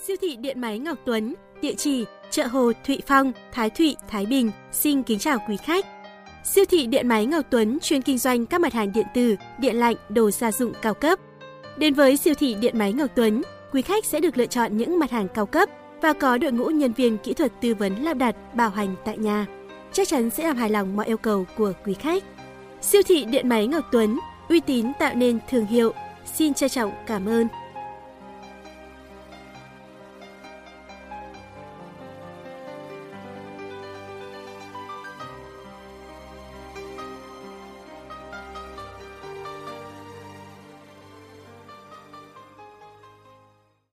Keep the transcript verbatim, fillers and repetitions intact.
Siêu thị điện máy Ngọc Tuấn, địa chỉ chợ Hồ Thụy Phong, Thái Thụy, Thái Bình, xin kính chào quý khách. Siêu thị điện máy Ngọc Tuấn chuyên kinh doanh các mặt hàng điện tử, điện lạnh, đồ gia dụng cao cấp. Đến với siêu thị điện máy Ngọc Tuấn, quý khách sẽ được lựa chọn những mặt hàng cao cấp và có đội ngũ nhân viên kỹ thuật tư vấn lắp đặt, bảo hành tại nhà. Chắc chắn sẽ làm hài lòng mọi yêu cầu của quý khách. Siêu thị điện máy Ngọc Tuấn, uy tín tạo nên thương hiệu. Xin trân trọng cảm ơn.